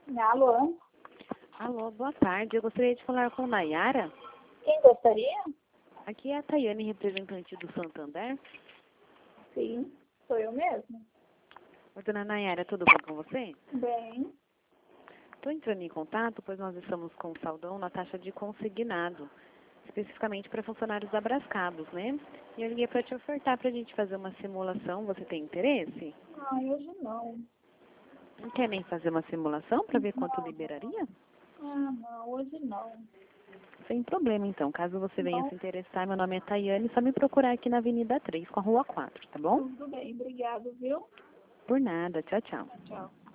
Alô? Alô, boa tarde. Eu gostaria de falar com Nayara. Quem gostaria? Aqui é a Tayane, representante do Santander. Sim, sou eu mesmo. Oi, dona Nayara, tudo bom com você? Bem, Estou entrando em contato, pois nós estamos com um saldão na taxa de consignado, especificamente para funcionários da Brascabos, né? E eu liguei para te ofertar para a gente fazer uma simulação. Você tem interesse? hoje não. Não quer nem fazer uma simulação para ver quanto liberaria? Não, hoje não. Sem problema, então. Caso você venha Não, se interessar, meu nome é Tayane, só me procurar aqui na Avenida 3, com a Rua 4, tá bom? tudo bem, obrigado, viu? Por nada. Tchau, tchau. Tchau.